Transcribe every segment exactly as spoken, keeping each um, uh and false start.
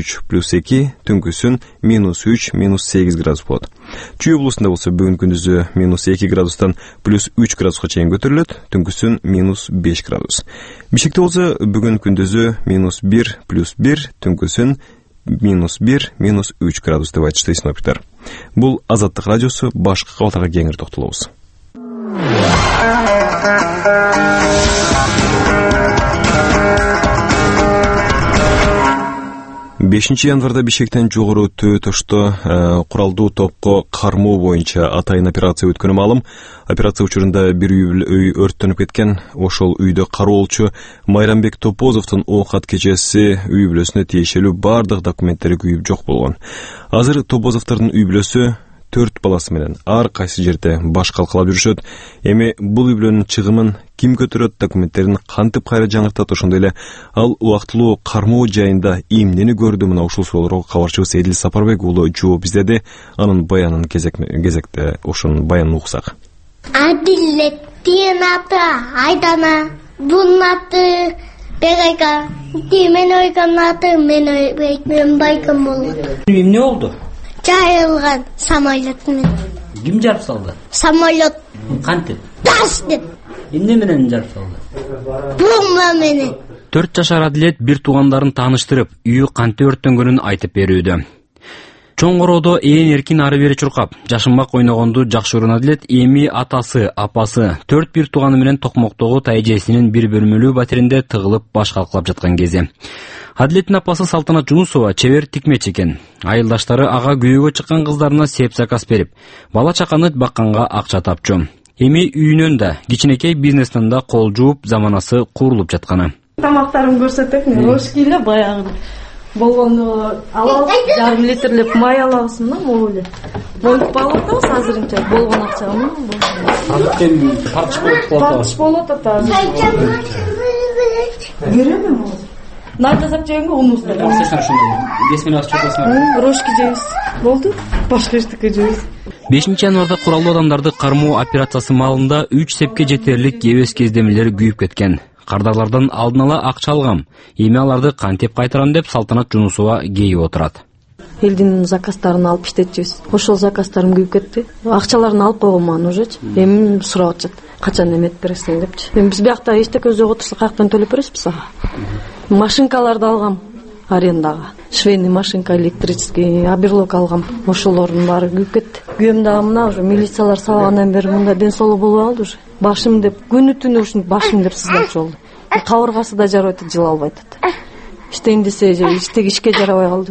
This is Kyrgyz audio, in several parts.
үч плюс эки, түнкүсүн минус үч, минус сегиз градус болот. Чүй облусунда болсо бүгүн күндүзү минус эки градустан плюс үч градуска чейин көтөрүлөт, түнкүсүн минус беш градус. Бишкекте болсо бүгүн күндүзү минус бир плюс бир, түнкүсүн минус бир, минус үч градус деп айтышты синоптиктер. Бул Азаттык радиосу, башка кабаттарга кеңири токтолобуз. бешинчи январда Бишкектен жогору Төө Тошто куралдуу топко кармоо боюнча атайын операция өткөнү маалым. Операция учурунда бир үй өрттөнүп кеткен. Ошол үйдө кароолчу Майрамбек Топозовдун оокат кечеси үй бүлөсүнө тиешелүү бардык документтери күйүп жок болгон. Азыр Топозовдордун үй бүлөсү төрт баласы менен ар кайсы жерде баш калкалап жүрүшөт. Эми бул үй бүлөнүн чыгымын ким көтөрөт, документтерин кантип кайра жаңыртат, ошондой эле ал убактылуу кармоо жайында эмнени көрдү? Мына ушул суроолорго кабарчыбыз Эдил Сапарбек уулу жооп издеди. Анын баянын кезек кезекте ошонун баянын уксак. Адилеттин аты Айдана, бунун аты Бегайка, мен ойган аты мен ойбайкын байкын болот. Эмне болду? Жайылган самолет менен. Ким жарып салды? Самолет. Кантип? Тас деп. Эмне менен жарып салды? Бомба менен. төрт жашар Адилет бир туугандарын тааныштырып, үйү кантип өрттөнгөнүн айтып берүүдө. Чоң короодо ээн эркин ары бери чуркап, жашынбак ойногонду жакшы көргөн Адилет эми атасы, апасы, төрт бир тууганы менен Токмоктогу тайжесинин бир бөлмөлүү батиринде тыгылып баш калкалап жаткан кези. Адилеттин апасы Салтанат Жунусова чебер тикмечи экен. Айылдаштары ага күйөөгө чыккан кыздарына сеп заказ берип, бала чаканы бакканга акча тапчу. Эми үйүнөн да, кичинекей бизнестен да кол жууп, заманасы курулуп жатканы. Тамактарын көрсөтөк, ошки эле баягы болгону алабыз, жарым литрлеп май алабыз мына могу эле. Болуп калат азырынча болгон акчаны. Азыркы тартыш болуп калат. Тартыш болот ата. Көрөмүн. Надо запчегенге унус да. Сен ошондой бесмин аз чокосуна. Рошки жейбиз. Болду. Башка эчтеке жейбиз. бешинчи январда куралдуу адамдарды кармоо операциясы маалында үч сепке жетерлик эбес кездемелер күйүп кеткен. Кардарлардан алдын ала акча алгам. Эми аларды кантип кайтарам деп Салтанат Жунусова кейип отурат. Элдин заказдарын алып иштетчүбүз. Ошол заказдарым күйүп кетти. Акчаларын алып койгонмун уже. Эми сурап атышат. Качан эметип бересиң депчи. Эми биз биякта эчтеке жок отурса каяктан төлөп бересиз ага? Машинкаларды алгам арендага. Швейный машинка, электрический, аберлок алгам. Ошолордун баары күйүп кетти. Күйөөм дагы мына уже милициялар салгандан бери мында ден соолугу болбой калды уже. Башым деп күнү түнү ушинтип башым деп сыздапчы болду. Кабыргасы да жарабай атат, жыла албай атат. Иштейин десе иштеги ишке жарабай калды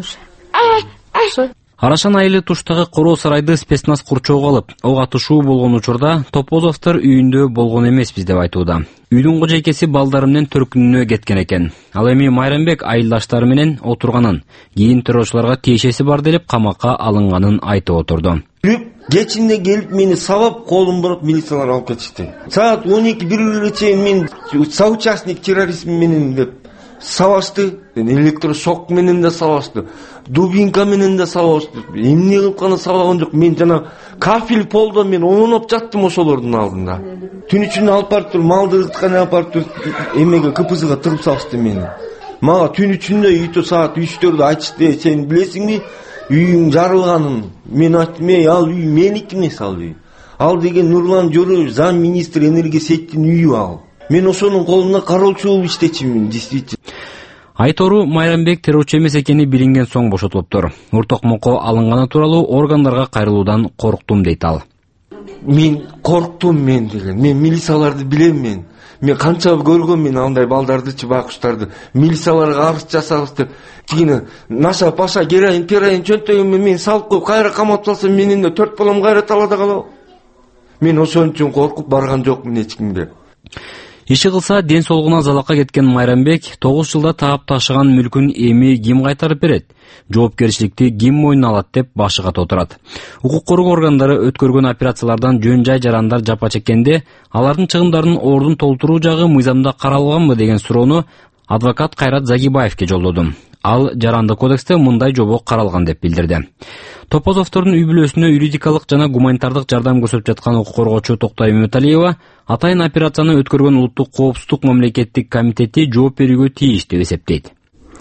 уже. Арашан айылы туштагы Короо сарайды спецназ курчоого алып, ок атышуу болгон учурда Топозовдор үйүндө болгон эмеспиз деп айтууда. Үйдүн кожойкеси балдары менен төркүнүнө кеткен экен. Ал эми Майрамбек айылдаштары менен отурганын, кийин террорчуларга тиешеси бар деп камакка алынганын айтып отурду. Кечинде келип мени сабап колум буруп милициялар алып кетишти. Саат он эки бирге чейин мен соучастник терроризм менен деп сабашты. Электрошок менен да сабашты. Дубинка менен да сабашты. Эмне кылып гана сабаган жок. Мен жана кафель полдо мен оонуп жаттым ошолордун алдында. Түн ичинде алып барып туруп малды ырткана алып барып туруп эмеге КПЗга тыгып салышты мени. Мага түн ичинде үйдө саат үчтөрдө айтышты, сен билесиңби? Үйүң жарылганын. Мен айттым, эй, ал үй меники эмес ал үй. Ал деген Нурлан Жорой, зам министр энергия сеттин үйү ал. Мен ошонун колунда кароолчу болуп иштечимин, действительно. Айтору Майрамбек террорчу эмес экени билинген соң бошотулуптур. Уртокмокко алынганы тууралуу органдарга кайрылуудан корктум дейт ал. Мен корктум мен деген. Мен милицияларды билем мен. Мен канча көргөм мен андай балдардычы, байкуштарды. Милицияларга арыз жасабыз деп. Кийин наша паша героин, пероин чөнтөгүмө мен салып коюп кайра камап салсам менин да төрт балам кайра талада калабы? Мен ошон үчүн коркуп барган жокмун эч кимге. Иши кылса ден соолугуна залакка кеткен Майрамбек тогуз жылда таап ташыган мүлкүн эми ким кайтарып берет? Жоопкерчиликти ким мойнуна алат деп башы ката отурат. Укук коргоо органдары өткөргөн операциялардан жөн жай жарандар жапа чеккенде, алардын чыгымдарын ордун толтуруу жагы мыйзамда каралганбы деген суроону адвокат Кайрат Загибаевке жолдодум. Ал жарандык кодексте мындай жобо каралган деп билдирди. Топозовдордун үй бүлөсүнө юридикалык жана гуманитардык жардам көрсөтүп жаткан укук коргоочу Токтой Мөмөталиева атайын операцияны өткөргөн улуттук коопсуздук мамлекеттик комитети жооп берүүгө тийиш деп эсептейт.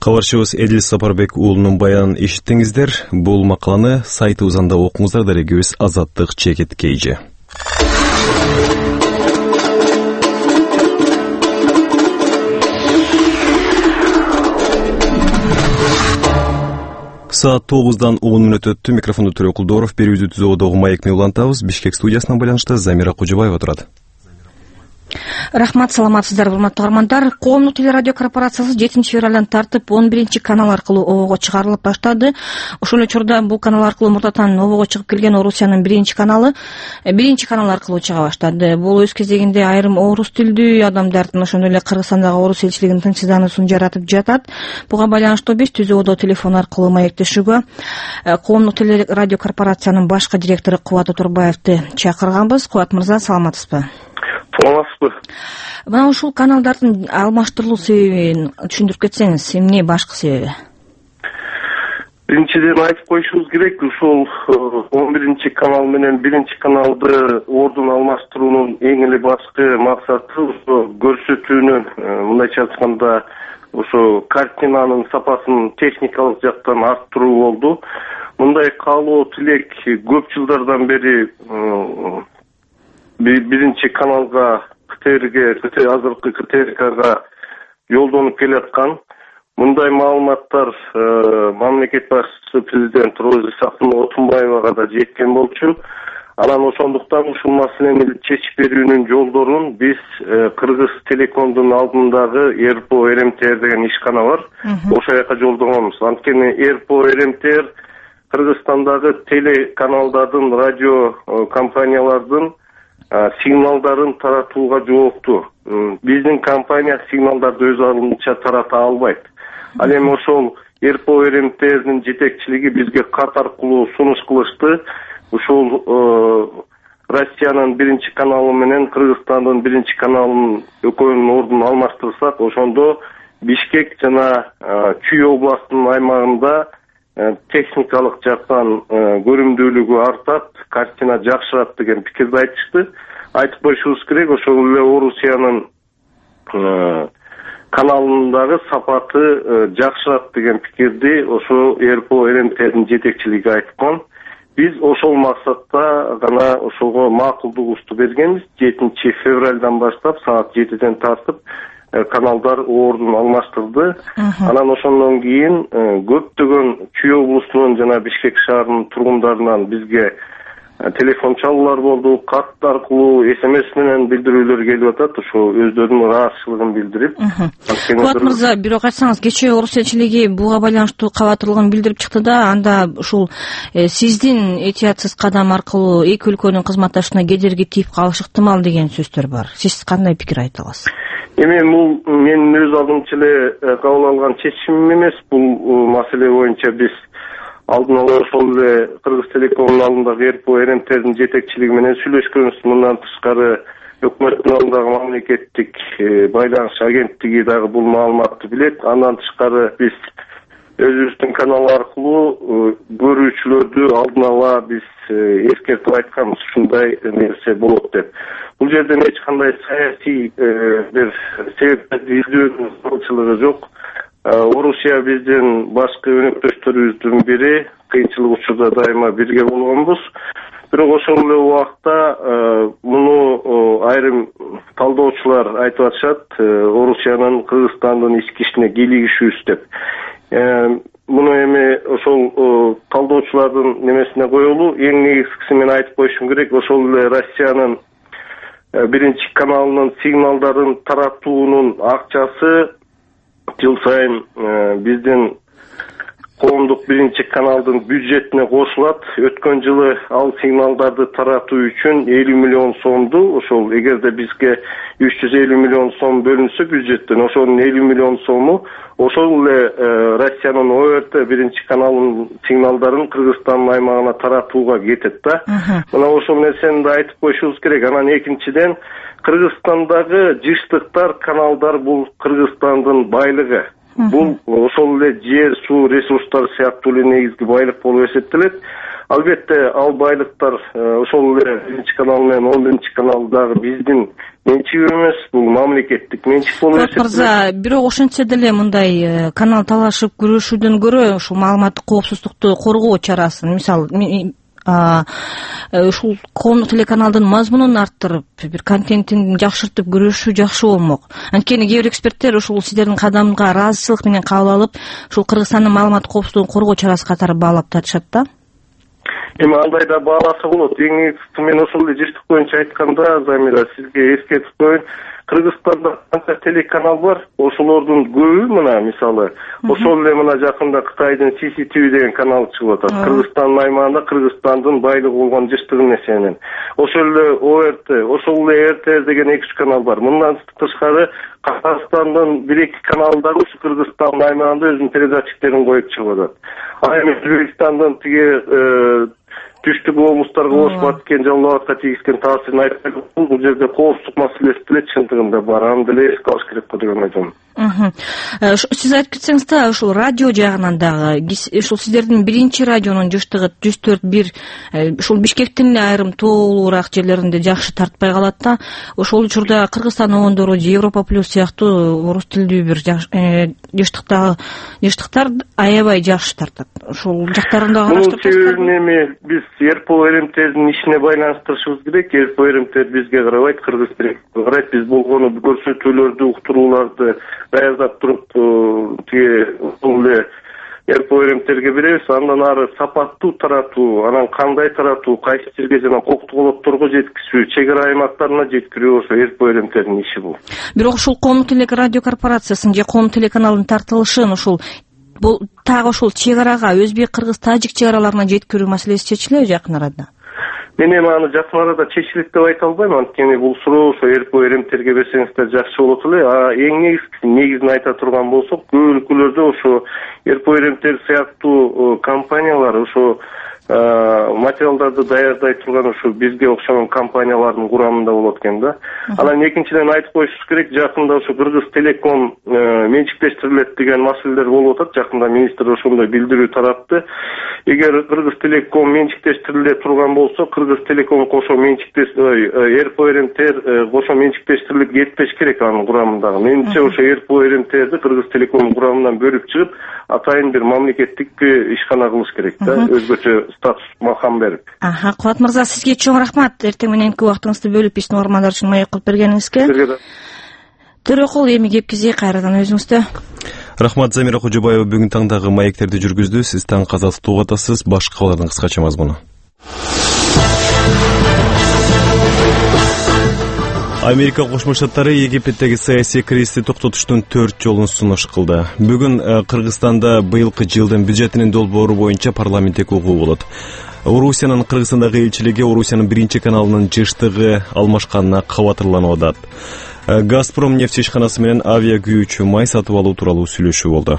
Кабарчыбыз Эдил Сапарбек уулунун баянын эшиттиңиздер. Бул макаланы сайтыбызда окуңуздар. Дарегибиз Азаттык Чекит Кейжи. Saat тогуздан он мүнөт өттү. Микрофонду Төрө Кулдоров, берүүбүздү түзүүдөгү маекни улантабыз. Бишкек студиясынан байланышта Замира Кожобаева турат. Рахмат, саламатсыздар, урматтуу угармандар. Коомдук телерадио корпорациясы жетинчи февралдан тартып он биринчи канал аркылуу обого чыгарылып баштады. Ошол эле учурда бул канал аркылуу мурдатан обого чыгып келген Орусиянын биринчи каналы биринчи канал аркылуу чыга баштады. Бул өз кезегинде айрым орус тилдүү адамдардын, ошондой эле Кыргызстандагы орус элчилигинин тынчсыздануусун жаратып жатат. Буга байланыштуу биз түзүүдө телефон аркылуу маектешүүгө коомдук телерадио корпорациянын башкы директору Кубат Оторбаевди чакырганбыз. Кубат мырза, саламатсызбы? Саламатсызбы. Мына ушул каналдардын алмаштырылуу себебин түшүндүрүп кетсеңиз, эмне башкы себеби? Биринчиден айтып коюшубуз керек, ушул он биринчи канал менен биринчи каналды ордун алмаштыруунун эң эле башкы максаты ошо көрсөтүүнүн, мындайча айтканда, ошо картинанын сапасын техникалык жактан арттыруу болду. Мындай каалоо тилек көп жылдардан бери биринчи каналга КТРге, азыркы КТРКга жолдонуп келаткан. Мындай маалыматтар мамлекет башчысы президент Роза Отунбаевага да жеткен болчу. Анан ошондуктан ушул маселени чечип берүүнүн жолдорун биз Кыргыз Телекомдун алдындагы ЭРПО РМТР деген ишкана бар. Ошол жака жолдогонбуз. Анткени ЭРПО РМТР Кыргызстандагы телеканалдардын, радио компаниялардын сигналдарын таратууга жооптуу. Биздин компания сигналдарды өз алдынча тарата албайт. Ал эми ошол ЭРПО РМТРдин жетекчилиги бизге кат аркылуу сунуш кылышты. Ушул Россиянын биринчи каналы менен Кыргызстандын биринчи каналынын экөөнүн ордун алмаштырсак, ошондо Бишкек жана Чүй областынын аймагында техникалык жактан көрүмдүүлүгү артат, картина жакшырат деген пикирди айтышты. Айтып коюшубуз керек, ошол эле Орусиянын каналындагы сапаты жакшырат деген пикирди ошо ЭРПО РМТдин жетекчилиги айткан. Биз ошол максатта гана ошого макулдугубузду бергенбиз. жетинчи февралдан баштап саат жетиден тартып каналдар ордун алмаштырды. Анан ошондон кийин көптөгөн Чүй облусунун жана Бишкек шаарынын тургундарынан бизге телефон чалуулар болду, кат аркылуу СМС менен билдирүүлөр келип атат, ошо өздөрүнүн ыраазычылыгын билдирип. Кубат мырза, бирок айтсаңыз, кечээ орус элчилиги буга байланыштуу кабатырлыгын билдирип чыкты да, анда ушул сиздин этиятсыз кадам аркылуу эки өлкөнүн кызматташына кедерги тийип калышы ыктымал деген сөздөр бар. Сиз кандай пикир айта аласыз? Эми бул менин өз алдымча эле кабыл алган чечимим эмес. Бул маселе боюнча биз алдын ала ошол эле Кыргыз Телекомдун алдындагы ЭРПО РМТдин жетекчилиги менен сүйлөшкөнбүз. Мындан тышкары өкмөттүн алдындагы мамлекеттик байланыш агенттиги дагы бул маалыматты билет. Андан тышкары биз өзүбүздүн канал аркылуу көрүүчүлөрдү алдын ала биз эскертип айтканбыз, ушундай нерсе болот деп. Бул жерден эч кандай саясий бир себептерди издөөнүн зарылчылыгы жок. Орусия биздин башкы өнөктөштөрүбүздүн бири, кыйынчылык учурда дайыма бирге болгонбуз. Бирок ошол эле убакта муну айрым талдоочулар айтып атышат, Орусиянын Кыргызстандын ички ишине кийлигишүүбүз деп. Муну эми ошол талдоочулардын немесине коелу. Эң негизгиси мен айтып коюшум керек, ошол эле Россиянын биринчи каналынын сигналдарын таратуунун акчасы жыл сайын биздин коомдук биринчи каналдын бюджетине кошулат. Өткөн жылы ал сигналдарды таратуу үчүн элүү миллион сомду, ошол эгерде бизге үч жүз элүү миллион сом бөлүнсө бюджеттен, ошонун элүү миллион сому ошол эле Россиянын ОРТ биринчи каналынын сигналдарын Кыргызстандын аймагына таратууга кетет да. Мына ошол нерсени да айтып коюшубуз керек. Анан экинчиден, Кыргызстандагы жыштыктар, каналдар бул Кыргызстандын байлыгы. Бул ошол эле жер, суу ресурстары сыяктуу эле негизги байлык болуп эсептелет. албетте ал байлыктар ошол эле биринчи канал менен он биринчи канал дагы биздин менчиги эмес, бул мамлекеттик менчик болуп эсептелет. Мырза, бирок ошентсе деле мындай канал талашып күрөшүүдөн көрө ушул маалыматтык коопсуздукту коргоо чарасын, мисалы ушул коомдук телеканалдын мазмунун арттырып, бир контентин жакшыртып көрүшүү жакшы болмок. Анткени кээ бир эксперттер ушул сиздердин кадамга ыраазычылык менен кабыл алып, ушул Кыргызстандын маалымат коопсуздугун коргоо чарасы катары баалап татышат да. Эми андай да бааласа болот. Эң негизгиси мен ошол эле жыштык боюнча айтканда, Замира, сизге эскертип коеюн. Кыргызстанда канча телеканал бар, ошолордун көбү мына мисалы, ошол эле мына жакында Кытайдын си си ти ви деген канал чыгып атат. Кыргызстандын аймагында Кыргызстандын байлыгы болгон жыштыгын эсебинен. Ошол эле о эр тэ, ошол эле эр тэ деген эки үч канал бар. Мындан тышкары Казакстандын бир эки каналы дагы ушу Кыргызстандын аймагында өзүнүн передатчиктерин коюп чыгып атат. А эми Өзбекстандын тиги түштүк облустарга болуп аткан Жалал Абадка тийгизген таасирин айтпай, бул жерде коопсуздук маселеси деле чындыгында бар, аны деле эске алыш керек го деген ойдомун. Сиз айтып кетсеңиз да, ушул радио жагынан дагы, ушул сиздердин биринчи радионун жыштыгы жүз төрт бир ушул Бишкектин эле айрым тоолуураак жерлеринде жакшы тартпай калат да. Ошол учурда Кыргызстан оңондору же Европа плюс сыяктуу орус тилдүү бир жыштыктагы жыштыктар аябай жакшы тартат. Ошол жактарында караштырып турасызбы? Эми биз эр пэ о эр эм тэдин ишине байланыштырышыбыз керек. эр пэ о эр эм тэ бизге карабайт, Кыргыз телекомго карайт. Биз болгону көрсөтүүлөрдү, уктурууларды даярдап туруп, тиги бул эле эр пэ о эр эм тэге беребиз. Андан ары сапаттуу таратуу, анан кандай таратуу, кайсы жерге жана коктук олотторго жеткизүү, чек ара аймактарына жеткирүү ошо эр пэ о эр эм тенин иши бул. Бирок ушул коомдук телекорадио корпорациясын же коомдук телеканалдын тартылышын ушул бул тагы ушул чек арага, өзбек, кыргыз, тажик чек араларына жеткирүү маселеси чечилеби жакын арада? Мен эми аны жакын арада чечилет деп айта албайм, анткени бул суроо ошо эр пэ о эр эм тэге берсеңиздер жакшы болот эле. А эң негизгиси, негизин айта турган болсок, көп өлкөлөрдө ошо эр пэ о эр эм тэ сыяктуу компаниялар ошо материалдарды даярдай турган ушу бизге окшогон компаниялардын курамында болот экен да. Анан экинчиден айтып коюшубуз керек, жакында ушу Кыргыз телеком менчиктештирилет деген маселелер болуп атат. Жакында министр ошондой билдирүү таратты. Эгер Кыргыз телеком менчиктештириле турган болсо, Кыргыз телеком кошо менчиктеш эр пэ о эр эм тэ кошо менчиктештирилип кетпеш керек анын курамындагы. Менимче ошо эр пэ о эр эм тэди Кыргыз телеком курамынан бөлүп чыгып, атайын бир мамлекеттик ишкана кылыш керек да, өзгөчө статус макам берип. Аха, Кубат мырза, сизге чоң рахмат. Эртең мененки убактыңызды бөлүп биздин угармандар үчүн маек кылып бергениңизге. Сизге да. Төрөкул, эми кеп кизе кайрадан өзүңүздө. Рахмат, Замира Кожобаева бүгүн таңдагы маектерди жүргүздү. Сиз таң казасы угатасыз. Башка кабарлардын кыскача мазмуну. Америка Кошмо Штаттары Египеттеги саясий кризисти токтотуштун төрт жолун сунуш кылды. Бүгүн Кыргызстанда быйылкы жылдын бюджетинин долбоору боюнча парламенттик угуу болот. Орусиянын Кыргызстандагы элчилиги Орусиянын биринчи каналынын жыштыгы алмашканына кабатырланып атат. Газпром нефть ишканасы менен авиа күйүүчү май сатып алуу тууралуу сүйлөшүү болду.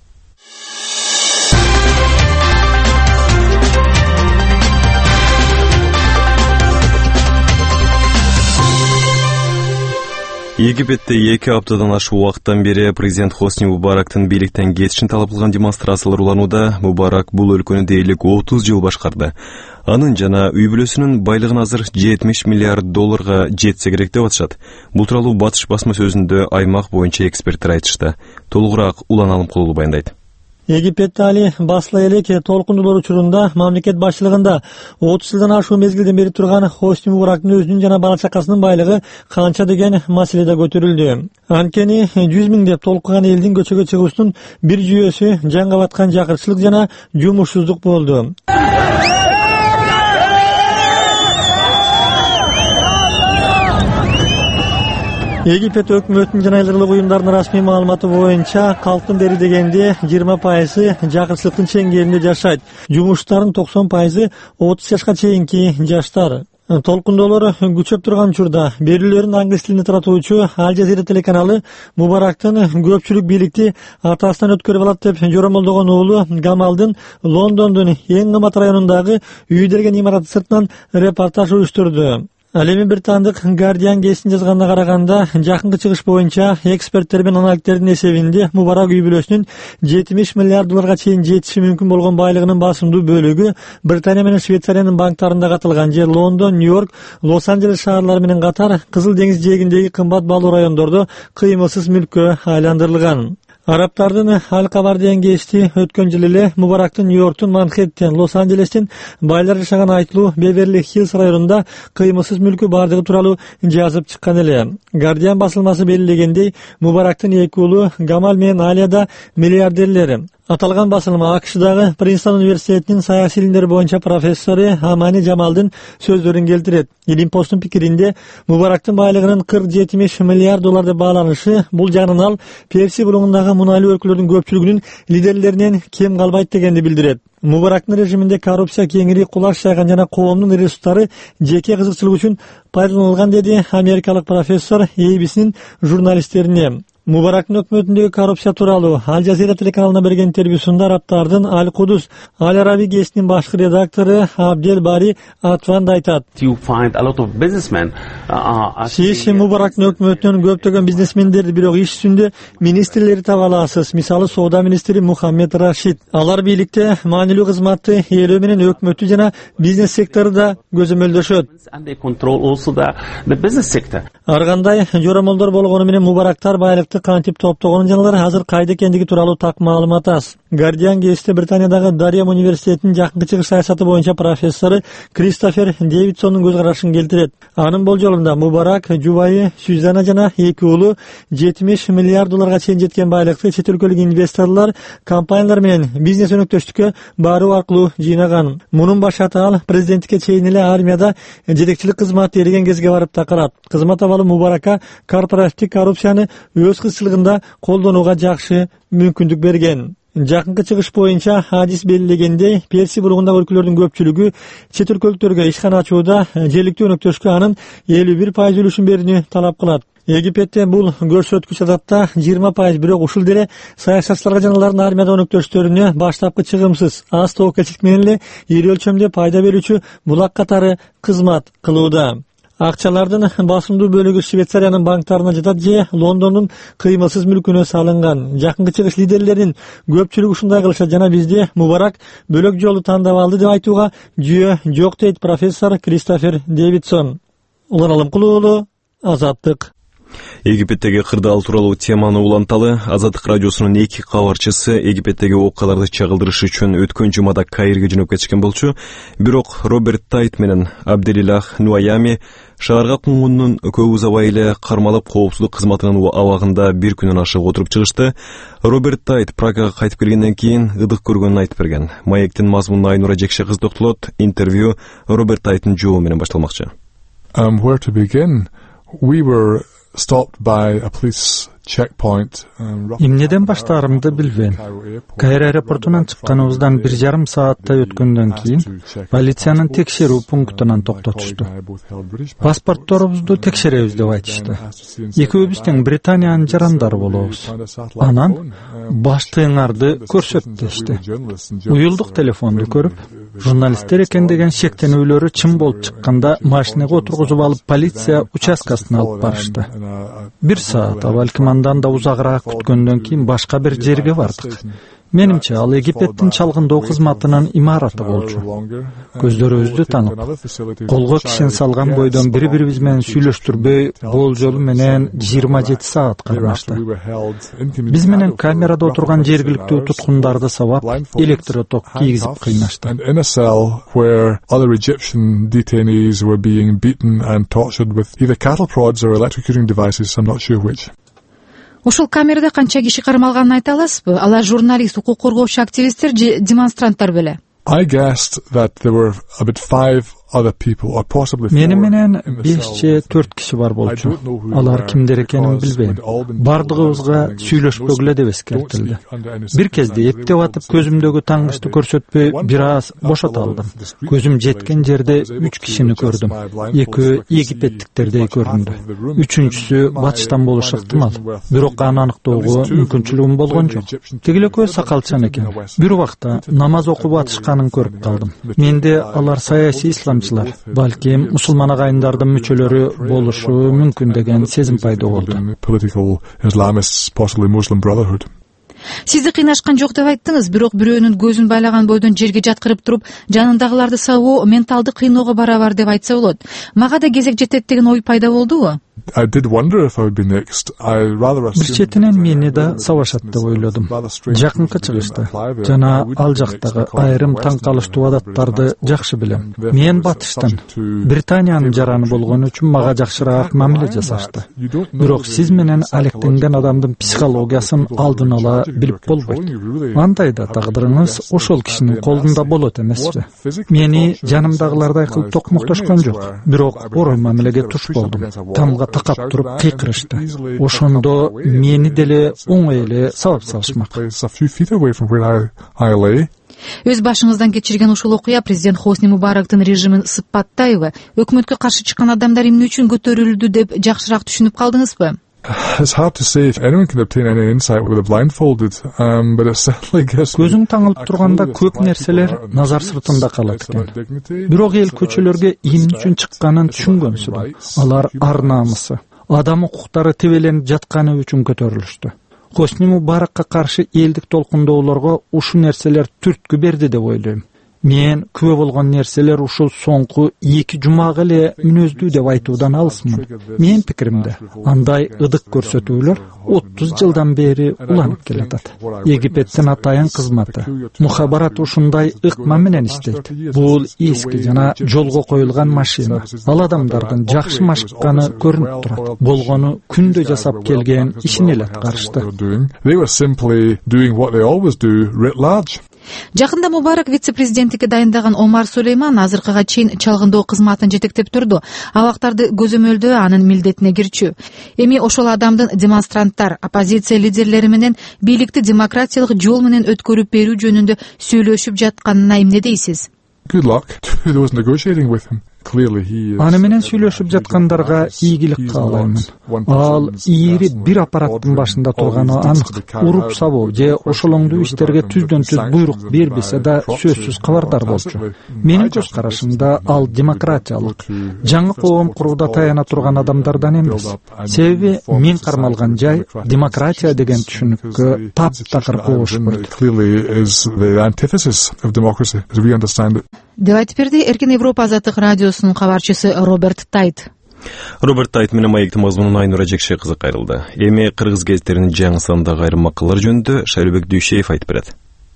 Египетте эки аптадан ашык убакыттан бери президент Хосни Мубарактын бийликтен кетишин талап кылган демонстрациялар уланууда. Мубарак бул өлкөнү дээрлик отуз жыл башкарды. Анын жана үй бүлөсүнүн байлыгын азыр жетимиш миллиард долларга жетсе керек деп атышат. Бул тууралуу Батыш басма сөзүндө аймак боюнча эксперттер айтышты. Толугураак Улан Алымкулуу баяндайт. Египетте али басыла элек толкундулар учурунда мамлекет башчылыгында отуз жылдан ашуу мезгилден бери турган Хосни Мубарактын өзүнүн жана бала чакасынын байлыгы канча деген маселе да көтөрүлдү. Анткени жүз миңдеп толкуган элдин көчөгө чыгуусунун бир жүйөсү жаңга баткан жакырчылык жана жумушсуздук болду. Египет өкмөтүнүн жана айлык уюмдарынын расмий маалыматы боюнча калктын дери дегенде жыйырма пайызы жакырчылыктын чеңгээлинде жашайт. Жумуштардын токсон пайызы отуз жашка чейинки жаштар. Толкундоолор күчөп турган учурда берүүлөрүн англис тилинде таратуучу Аль Жазира телеканалы Мубарактын көпчүлүк бийликти атасынан өткөрүп алат деп жоромолдогон уулу Гамалдын Лондондун эң кымбат районундагы үй деген имараты сыртынан репортаж уюштурду. Ал эми британдык Guardian гезитине жазганына караганда, жакынкы чыгыш боюнча эксперттер мен аналитиктердин эсебинде Мубарак үй бүлөсүнүн жетимиш миллиард долларга чейин жетиши мүмкүн болгон байлыгынын басымдуу бөлүгү Британия менен Швейцариянын банктарында катылган же Лондон, Нью-Йорк, Лос-Анджелес шаарлары менен катар Кызыл деңиз жээгиндеги кымбат баалуу райондордо кыймылсыз мүлккө айландырылган. Арабтардын Аль-Кабар деген гезити өткөн жылы эле Мубарактын Нью-Йорктун, Манхэттен, Лос-Анджелестин байлар жашаган айтылуу Беверли-Хиллз районунда кыймылсыз мүлкү бардыгы тууралуу жазып чыккан эле. Guardian басылмасы белгилегендей, Мубарактын эки уулу Гамал менен Алия да миллиардерлер. Аталган басылма АКШдагы Принстон университетинин саясий илимдер боюнча профессору Амани Жамалдын сөздөрүн келтирет. Илим посттун пикиринде, Мубарактын байлыгынын кырк жетимиш миллиард доллар деп бааланышы бул жагынан ал Перси булугундагы мунайлуу өлкөлөрдүн көпчүлүгүнүн лидерлеринен кем калбайт дегенди билдирет. Мубарактын режиминде коррупция кеңири кулаш жайган жана коомдун ресурстары жеке кызыкчылык үчүн пайдаланылган, деди америкалык профессор A B C'нин журналисттерине. Мубарактын өкмөтүндөгү коррупция тууралуу Аль Жазира телеканалына берген интервьюсунда Арабтардын Аль Кудус Аль Араби гезитинин башкы редактору Абдел Бари Атванд айтат. Сиз Мубарактын өкмөтүнөн көптөгөн бизнесмендерди, бирок иш жүзүндө министрлерди таба аласыз. Мисалы, соода министри Мухаммед Рашид. Алар бийликте маанилүү кызматты ээлөө менен өкмөттү жана бизнес секторунда көзөмөлдөшөт. Ар кандай жоромолдор болгону менен Мубарактар байлыкты кантип топтогонун жана азыр кайда экендиги тууралуу так маалымат аз. Guardian гезити Британиядагы Дариам университетинин жакынкы чыгыш саясаты боюнча профессору Кристофер Дэвидсондун көз карашын келтирет. Анын болжолунда Мубарак, жубайы Сюзанна жана эки уулу жетимиш миллиард долларга чейин жеткен байлыкты чет өлкөлүк инвесторлор, компаниялар менен бизнес өнөктөштүккө баруу аркылуу жыйнаган. Мунун башаты ал президенттикке чейин эле армияда жетекчилик кызматты эреген кезге барып такарат. Кызмат абалы Мубаракка корпоративдик коррупцияны өз кызчылыгында колдонууга жакшы мүмкүндүк берген. Жакынкы чыгыш боюнча адис белгилегендей, Перси булугундагы өлкөлөрдүн көпчүлүгү чет өлкөлүктөргө ишкана ачууда желиктүү өнөктөшкө анын элүү бир пайыз үлүшүн берүүнү талап кылат. Египетте бул көрсөткүч адатта жыйырма пайыз, бирок ушул деле саясатчыларга жана алардын армияда өнөктөштөрүнө баштапкы чыгымсыз, аз тобокелчилик менен эле ири өлчөмдө пайда берүүчү булак катары кызмат кылууда. Акчалардын басымдуу бөлүгү Швейцариянын банктарына жатат же Лондондун кыймылсыз мүлкүнө салынган. Жакынкы чыгыш лидерлеринин көпчүлүгү ушундай кылышат жана бизде Мубарак бөлөк жолду тандап алды деп айтууга жүйө жок, дейт профессор Кристофер Дэвидсон. Улан Алымкулуулу, Азаттык. Египеттеги кырдаал тууралуу теманы уланталы. Азаттык радиосунун эки кабарчысы Египеттеги окуяларды чагылдырыш үчүн өткөн жумада Каирге жөнөп кетишкен болчу. Бирок Роберт Тайт менен Абделилах Нуаями шаарга кунгундун көп узабай эле кармалып, коопсуздук кызматынын абагында бир күнүн ашык отуруп чыгышты. Роберт Тайт Прагага кайтып келгенден кийин ыдык көргөнүн айтып берген. Маектин мазмунуна Айнура Жекше кыз токтолот. Интервью Роберт Тайттын жообу менен башталмакчы. Um, where to begin? We were stopped by a police checkpoint. Эмнеден баштаарымды билбейм. Кайро аэропортунан чыкканыбыздан бир жарым сааттай өткөндөн кийин полициянын текшерүү пунктунан токтотушту. Паспортторубузду текшеребиз деп айтышты. Экөөбүз тең Британиянын жарандары болобуз. Анан баштыгыңарды көрсөт дешти. Уюлдук телефонду көрүп, журналисттер экен деген шектенүүлөрү чын болуп чыкканда машинага отургузуп алып полиция участкасына алып барышты. Бир саат, балким андан да узагыраак күткөндөн кийин башка бир жерге бардык. Менимче, ал Египеттин чалгындоо кызматынын имараты болчу. Көздөрүбүздү таанып, колго кишин салган бойдон бири-бирибиз менен сүйлөштүрбөй, болжолу менен жыйырма жети саат калмашты. Биз менен камерада отурган жергиликтүү туткундарды сабап, электроток кийгизип кыйнашты. Ушул камерада канча киши кармалганын айта аласызбы? Алар журналист, укук коргоочу активисттер же демонстранттар беле? I guessed that there were about five other people or possibly four. Мени менен беш же төрт киши бар болчу. Алар кимдер экенин билбейм. Бардыгыбызга сүйлөшпөгүлө эле деп эскертилди. Бир кезде эптеп атып көзүмдөгү таңгычты көрсөтпөй бир аз бошото алдым. Көзүм жеткен жерде үч кишини көрдүм. Экөө египеттиктердей көрүндү. Үчүнчүсү батыштан болушу ыктымал. Бирок аны аныктоого мүмкүнчүлүгүм болгон жок. Тегил экөө сакалчан экен. Бир убакта намаз окуп атышканын көрүп калдым. Менде алар саясий ислам исламчылар, балким мусулман агайындардын мүчөлөрү болушу мүмкүн деген сезим пайда болду. Сизди кыйнашкан жок деп айттыңыз, бирок бирөөнүн көзүн байлаган бойдон жерге жаткырып туруп, жанындагыларды сабоо менталдык кыйноого барабар деп айтса болот. Мага да кезек жетет деген ой пайда болдубу? Бир четинен мени да сабашат деп ойлодум. Жакынкы чыгышта жана ал жактагы айрым таң калыштуу адаттарды жакшы билем. Мен батыштан, Британиянын жараны болгон үчүн мага жакшыраак мамиле жасашты. Бирок сиз менен алектенген адамдын психологиясын алдын ала билип болбойт. Андай да тагдырыңыз ошол кишинин колунда болот эмеспи? Мени жанымдагылардай кылып токмоктошкон жок, бирок орой мамилеге туш болдум. Тамга такап туруп кыйкырышты. Ошондо мени деле оңой эле сабап салышмак. Өз башыңыздан кечирген ушул окуя президент Хосни Мубарактын режимин сыпаттайбы? Өкмөткө каршы чыккан адамдар эмне үчүн көтөрүлдү деп жакшыраак түшүнүп калдыңызбы? Көзүң таңылып турганда көп нерселер назар сыртында калат экен. Бирок эл көчөлөргө эмне үчүн чыкканын түшүнгөнсүдө. Алар ар намысы, адам укуктары тебеленип жатканы үчүн көтөрүлүштү. Хосни Мубаракка каршы элдик толкундоолорго ушул нерселер түрткү берди деп ойлойм. Мен күбө болгон нерселер ушул соңку эки жумага эле мүнөздүү деп айтуудан алысмын. Менин пикиримде, андай ыдык көрсөтүүлөр отуз жылдан бери уланып келатат. Египеттин атайын кызматы, мухабарат ушундай ыкма менен иштейт. Бул эски жана жолго коюлган машина. Ал адамдардын жакшы машыкканы көрүнүп турат. Болгону күндө жасап келген ишин эле аткарышты. Жакында Мубарак вице-президенттикке дайындаган Омар Сулейман азыркыга чейин чалгындоо кызматын жетектеп турду. Абактарды көзөмөлдөө анын милдетине кирчү. Эми ошол адамдын демонстранттар, оппозиция лидерлери менен бийликти демократиялык жол менен өткөрүп берүү жөнүндө сөйлөшүп жатканына эмне дейсиз? Аны менен сүйлөшүп жаткандарга ийгилик каалаймын. Ал ийри бир аппараттын башында турганы анык. Уруп сабоо же ошолоңдуу иштерге түздөн түз буйрук бербесе да сөзсүз кабардар болчу. Менин көз карашымда ал демократиялык, жаңы коом курууда таяна турган адамдардан эмес. Себеби мен кармалган жай демократия деген түшүнүккө таптакыр кошпойт. Деп айтып берди Эркин Европа азаттык радиосунун кабарчысы Роберт Тайт. Роберт Тайт менен маектин мазмунун Айнура Жекше кызы кайрылды. Эми кыргыз гезиттеринин жаңы сандагы айрым макалалар жөнүндө Шайлыбек Дүйшеев айтып берет.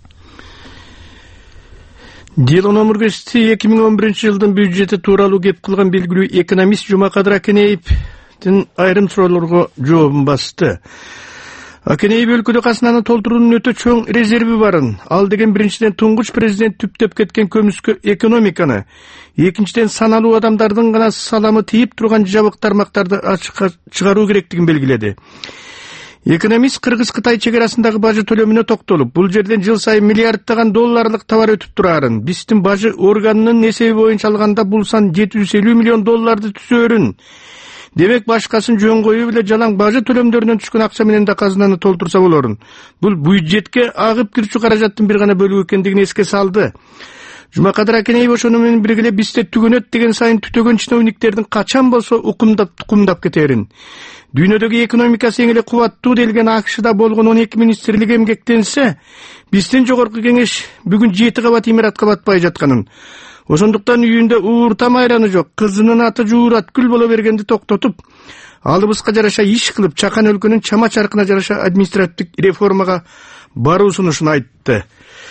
Дело номер газети эки миң он биринчи жылдын бюджети тууралуу кеп кылган белгилүү экономист Жумакадыр Акенеевдин айрым суроолорго жообун басты. Акенеев өлкөдө казынаны толтуруунун өтө чоң резерви барын. Ал деген биринчиден туңгуч президент түптөп кеткен көмүскө экономиканы, экинчиден саналуу адамдардын гана саламы тийип турган жабык тармактарды ачыкка чыгаруу керектигин белгиледи. Экономист Кыргыз-Кытай чекарасындагы бажы төлөмүнө токтолуп, бул жерден жыл сайын миллиарддаган долларлык товар өтүп турарын, биздин бажы органынын эсеби боюнча алганда бул сан жети жүз элүү миллион долларды түзөөрүн. Демек башкасын жөн коюп эле жалаң бажы төлөмдөрүнөн түшкөн акча менен да казынаны толтурса болорун. Бул бюджетке агып кирчү каражаттын бир гана бөлүгү экендигин эске салды. Жумакадыр Акенеев ошону менен бирге бизде түгөнөт деген сайын түтөгөн чиновниктердин качан болсо укумдап тукумдап кетерин. Дүйнөдөгү экономикасы эң эле кубаттуу делген АКШда болгон он эки министрлик эмгектенсе, биздин жогорку кеңеш бүгүн жети кабат имаратка батпай жатканын. Ошондуктан үйүндө ууртам айраны жок, кызынын аты Жуураткүл боло бергенди токтотуп, алыбызга жараша иш кылып, чакан өлкөнүн чама чаркына жараша административдик реформага баруу сунушун айтты.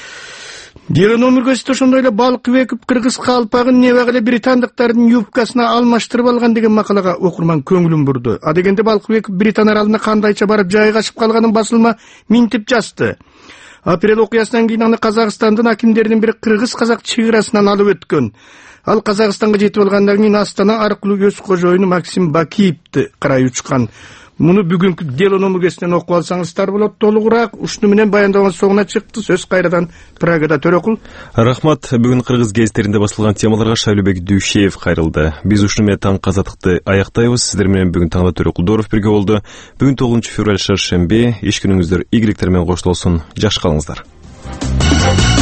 Дело номер газети ошондой эле балык бекип кыргыз калпагын небак эле британдыктардын юбкасына алмаштырып алган деген макалага окурман көңүлүн бурду. А дегенде балык бекип Британ аралына кандайча барып жайгашып калганын басылма минтип жазды. Апрель окуясынан кийин аны Казакстандын акимдеринин бири кыргыз-казак чек-арасынан алып өткөн. Ал Казакстанга жетип алгандан кийин Астана аркылуу өз кожоюну Максим Бакиевди карай учкан. Муну бүгүнкү дело номергесинен окуп алсаңыздар болот толугураак. Ушуну менен баяндабамыз соңуна чыкты. Сөз кайрадан Прагада Төрөкул. Рахмат. Бүгүн кыргыз гезиттеринде басылган темаларга Шайлыбек Дүйшеев кайрылды. Биз ушуну менен таң казаттыкты аяктайбыз. Сиздер менен бүгүн таңда Төрөкулдоров бирге болду. Бүгүн тогузунчу февраль шаршемби. Иш күнүңүздөр ийгиликтер менен коштолсун. Жакшы калыңыздар.